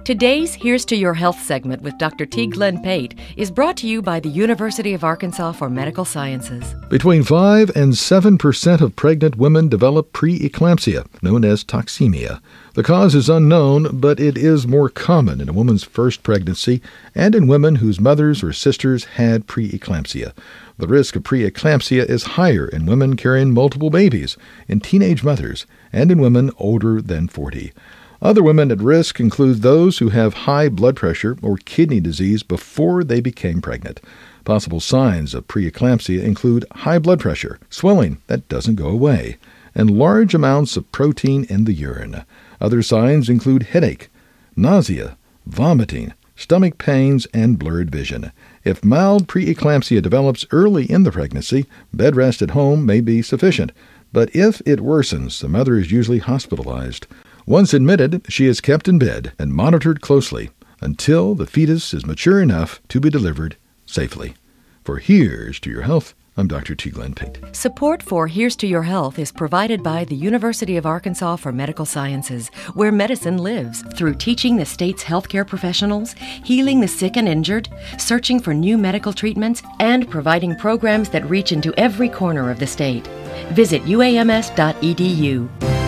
Today's Here's to Your Health segment with Dr. T. Glenn Pate is brought to you by the University of Arkansas for Medical Sciences. Between 5 and 7% of pregnant women develop preeclampsia, known as toxemia. The cause is unknown, but it is more common in a woman's first pregnancy and in women whose mothers or sisters had preeclampsia. The risk of preeclampsia is higher in women carrying multiple babies, in teenage mothers, and in women older than 40. Other women at risk include those who have high blood pressure or kidney disease before they became pregnant. Possible signs of preeclampsia include high blood pressure, swelling that doesn't go away, and large amounts of protein in the urine. Other signs include headache, nausea, vomiting, stomach pains, and blurred vision. If mild preeclampsia develops early in the pregnancy, bed rest at home may be sufficient. But if it worsens, the mother is usually hospitalized. Once admitted, she is kept in bed and monitored closely until the fetus is mature enough to be delivered safely. For Here's to Your Health, I'm Dr. T. Glenn Pate. Support for Here's to Your Health is provided by the University of Arkansas for Medical Sciences, where medicine lives, through teaching the state's healthcare professionals, healing the sick and injured, searching for new medical treatments, and providing programs that reach into every corner of the state. Visit uams.edu.